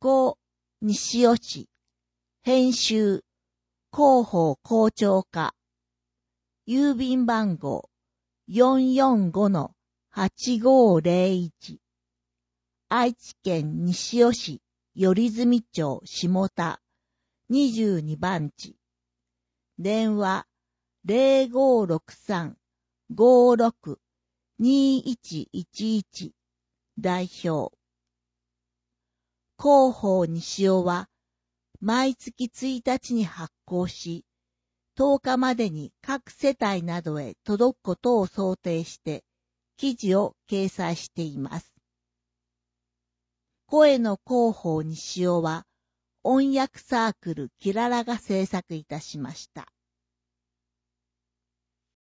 稿、西尾市、編集、広報校長課、郵便番号 445-8501、愛知県西尾市、頼住町下田、22番地、電話 0563-56-2111、代表。広報西尾は、毎月1日に発行し、10日までに各世帯などへ届くことを想定して、記事を掲載しています。声の広報西尾は、音訳サークルキララが制作いたしました。